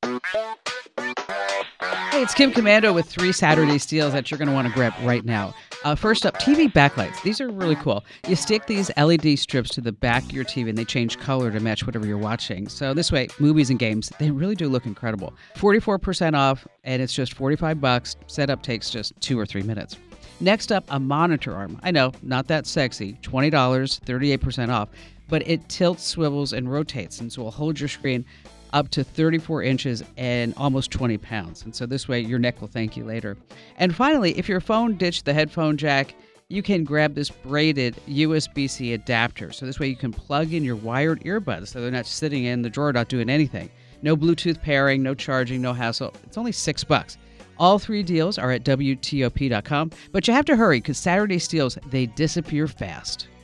Hey, it's Kim Commando with 3 Saturday steals that you're going to want to grab right now. First up, TV backlights. These are really cool. You stick these LED strips to the back of your TV and they change color to match whatever you're watching. So this way, movies and games, they really do look incredible. 44% off, and it's just $45. Setup takes just 2 or 3 minutes. Next up, a monitor arm. I know, not that sexy. $20, 38% off, but it tilts, swivels, and rotates, and so it'll hold your screen up to 34 inches and almost 20 pounds. And so this way, your neck will thank you later. And finally, if your phone ditched the headphone jack, you can grab this braided USB-C adapter. So this way, you can plug in your wired earbuds so they're not sitting in the drawer not doing anything. No Bluetooth pairing, no charging, no hassle. It's only $6. All 3 deals are at WTOP.com, but you have to hurry because Saturday steals, they disappear fast.